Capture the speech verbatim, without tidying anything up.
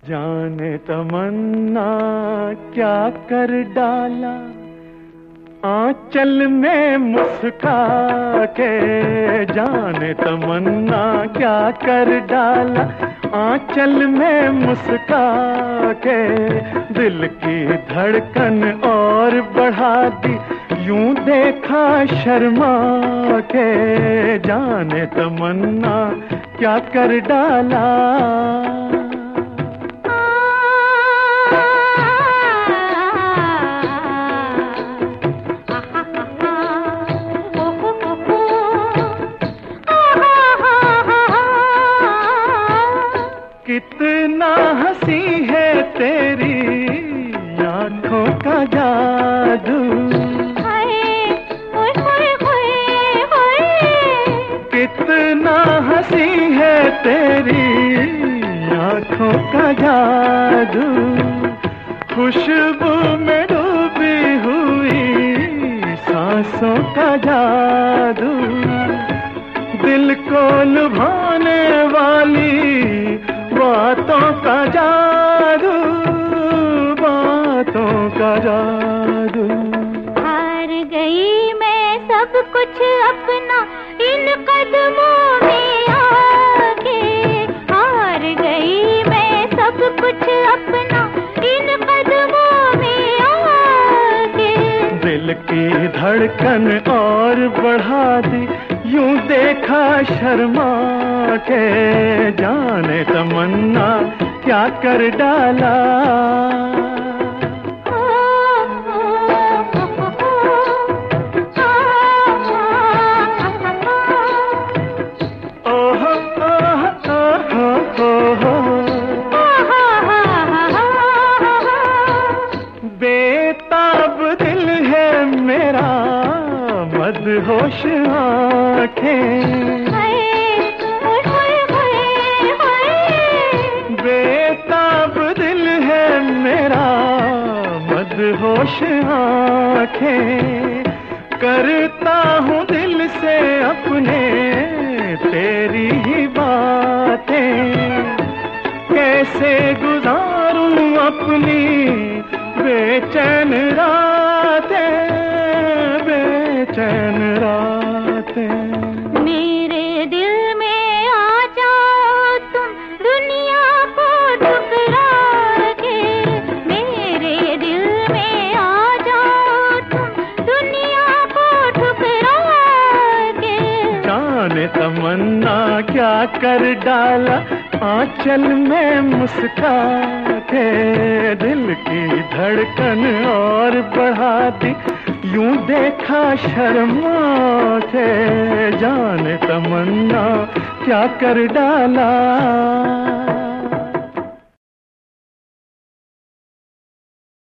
जाने तमन्ना क्या कर डाला आंचल में मुस्का के, जाने तमन्ना क्या कर डाला आंचल में मुस्का के, दिल की धड़कन और बढ़ा दी यूं देखा शर्मा के, जाने तमन्ना क्या कर डाला। कितना हंसी है तेरी आँखों का जादू, कितना हंसी है तेरी आँखों का जादू, खुशबू में डूबी हुई सांसों का जादू, दिल को लुभाने वाली बातों का जादू, बातों का जादू। हार गई मैं सब कुछ अपना इन कदमों में आके, हार गई मैं सब कुछ अपना इन कदमों में आके, दिल की धड़कन और बढ़ा दी यूं देखा शर्मा के, जाने तमन्ना क्या कर डाला। बेताब दिल है मेरा मदहोश आँखें, बेताब दिल है मेरा मदहोश आँखें, करता हूँ दिल से अपने तेरी ही बातें, कैसे गुजारूं अपनी बेचैन रातें, बेचैन रातें। मेरे दिल में आ जाओ तुम दुनिया को ठुकरा के, मेरे दिल में आ जाओ तुम दुनिया को ठुकरा के, जाने तमन्ना क्या कर डाला आंचल में मुस्का के, दिल की धड़कन और बढ़ा दी यूं देखा शर्मा के, जाने तमन्ना क्या कर डाला।